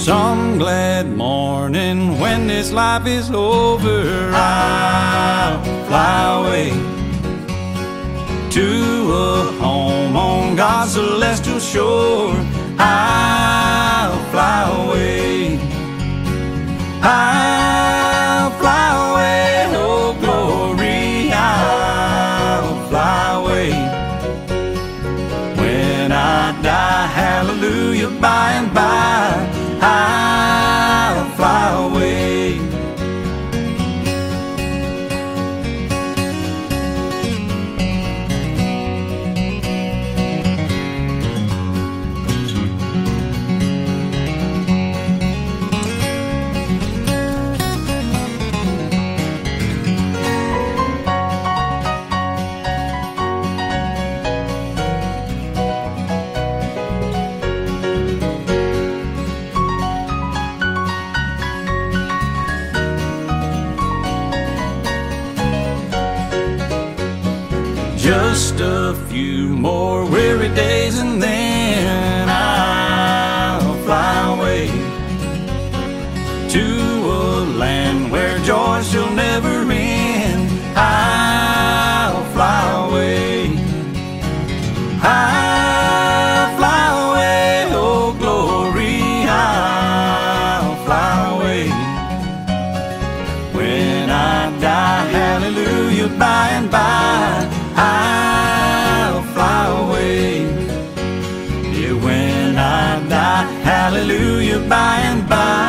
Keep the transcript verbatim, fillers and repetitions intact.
Some glad morning when this life is over, I'll fly away to a home on God's celestial shore. I'll fly away, I'll fly away, oh glory, I'll fly away. When I die, hallelujah, by and by, I'll fly away. Just a few more weary days and then I'll fly away to a land where joy shall never end. I'll fly away, I'll fly away, oh glory, I'll fly away. When I die, hallelujah, by and by, I'll fly away. Yeah, when I die, hallelujah, by and by.